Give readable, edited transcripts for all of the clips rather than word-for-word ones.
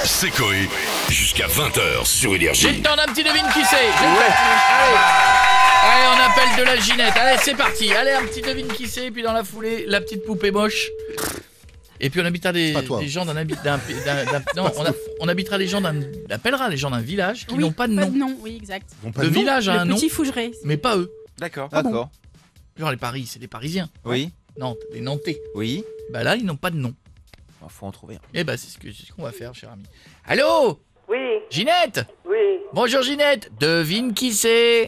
C'est Coé. Jusqu'à 20h sur J'ai Énergie. le temps d'un petit devine qui c'est. Allez, on appelle de la Ginette. Allez, c'est parti. Allez, un petit devine qui c'est. Puis dans la foulée, la petite poupée moche. Et puis on habitera des gens on habitera les gens appellera les gens d'un village qui n'ont pas de nom. Pas de nom, oui, exact. Le village a un Le nom, petit Fougeret. mais pas eux. D'accord. D'accord. Genre les Paris, c'est des Parisiens. Oui. Nantes, des Nantais. Oui. Bah là, ils n'ont pas de nom. Faut en trouver un. Eh bah c'est ce qu'on va faire, cher ami. Allô, Oui, Ginette. oui. Bonjour Ginette. Devine qui c'est.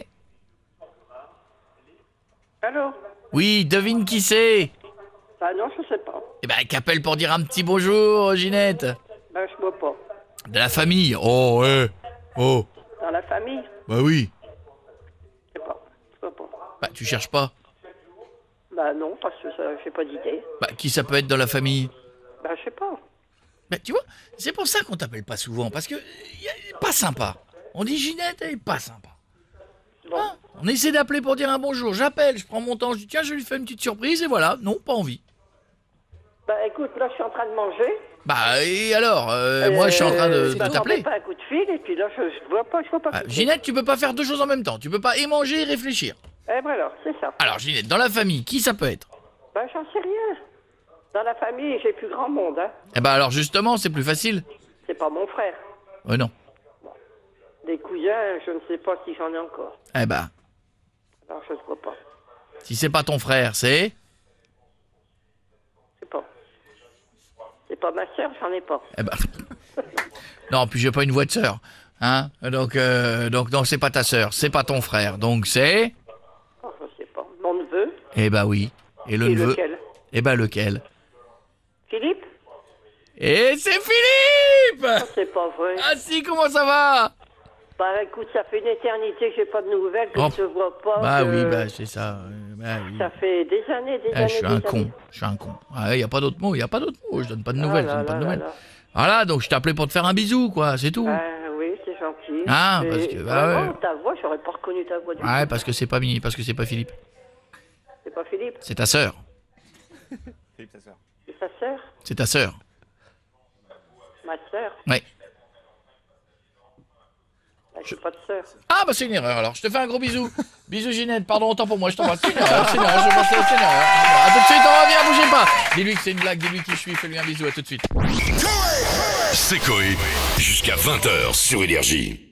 Allô? Oui, devine qui c'est. Bah non, je sais pas. Eh ben, qu'appelle pour dire un petit bonjour, Ginette. Bah je vois pas. De la famille. Oh, ouais. Oh, Dans la famille? bah oui. Je sais pas. Je vois pas. Bah, tu cherches pas. Bah non, parce que ça, j'ai pas d'idée. Bah, qui ça peut être dans la famille? Bah je sais pas. Bah, tu vois, c'est pour ça qu'on t'appelle pas souvent, parce que elle est pas sympa. On dit Ginette, elle est pas sympa. Bon. Ah, on essaie d'appeler pour dire un bonjour. J'appelle, je prends mon temps, je dis tiens, je lui fais une petite surprise, et voilà. Non, pas envie. Bah écoute, là je suis en train de manger. Bah, et alors moi, je suis en train de bah, t'appeler. pas un coup de fil et puis là je vois pas. Ah, Ginette, tu peux pas faire deux choses en même temps. Tu peux pas et manger et réfléchir. Eh voilà, c'est ça. Alors, Ginette, dans la famille, qui ça peut être? Bah j'en sais rien. Dans la famille, j'ai plus grand monde, hein. Eh ben alors, justement, c'est plus facile. C'est pas mon frère. Non. Des cousins, je ne sais pas si j'en ai encore. Eh ben, Alors je ne vois pas. si c'est pas ton frère, c'est... Je sais pas. C'est pas ma soeur, j'en ai pas. Eh ben... Non, puis j'ai pas une voix de sœur. Hein, donc non, c'est pas ta sœur, c'est pas ton frère. Donc c'est... Oh, je sais pas. Mon neveu. Eh ben oui. Et le Et neveu... lequel? Eh ben lequel? Philippe? Et c'est Philippe! Oh, c'est pas vrai. Ah si, comment ça va? Bah écoute, ça fait une éternité que j'ai pas de nouvelles, que Oh. je te vois pas. Bah que- oui, bah c'est ça. Bah oui. Ça fait des années, des Ah, années. je suis des un années. con, je suis un con. Ah, y a pas d'autre mot, je donne pas de nouvelles, Ah je là donne pas de là nouvelles. là là. Voilà, donc je t'appelais pour te faire un bisou, quoi, c'est tout. Ah oui, c'est gentil. Ah, Mais parce que- bah vraiment, ouais. ta voix, j'aurais pas reconnu ta voix du Ouais, tout. parce que c'est pas Philippe, C'est pas Philippe, c'est ta sœur. Philippe, ta sœur. c'est ta sœur, C'est ta sœur. ma sœur. Ouais. Bah, j'ai pas de sœur. Ah bah c'est une erreur alors, je te fais un gros bisou. Bisous Ginette, pardon, autant pour moi, je t'embrasse. C'est une erreur, je pense que c'est une erreur. A tout de suite, on revient, bougez pas. Dis-lui que c'est une blague, dis-lui qui je suis, fais-lui un bisou, à tout de suite. C'est Coé. Jusqu'à 20h sur Énergie.